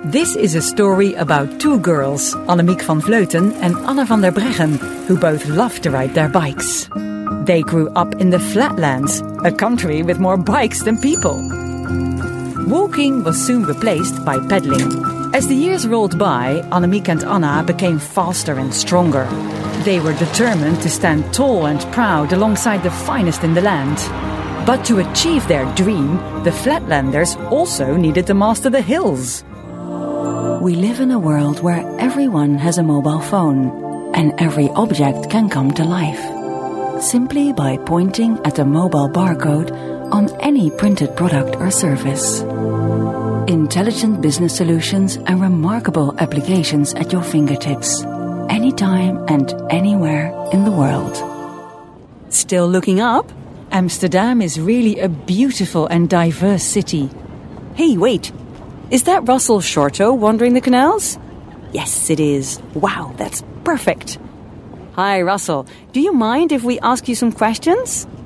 This is a story about two girls, Annemiek van Vleuten and Anna van der Breggen, who both love to ride their bikes. They grew up in the flatlands, a country with more bikes than people. Walking was soon replaced by pedaling. As the years rolled by, Annemiek and Anna became faster and stronger. They were determined to stand tall and proud alongside the finest in the land. But to achieve their dream, the Flatlanders also needed to master the hills. We live in a world where everyone has a mobile phone, and every object can come to life, simply by pointing at a mobile barcode on any printed product or service. Intelligent business solutions and remarkable applications at your fingertips, anytime and anywhere in the world. Still looking up? Amsterdam is really a beautiful and diverse city. Hey, wait! Is that Russell Shorto wandering the canals? Yes, it is. Wow, that's perfect. Hi, Russell. Do you mind if we ask you some questions?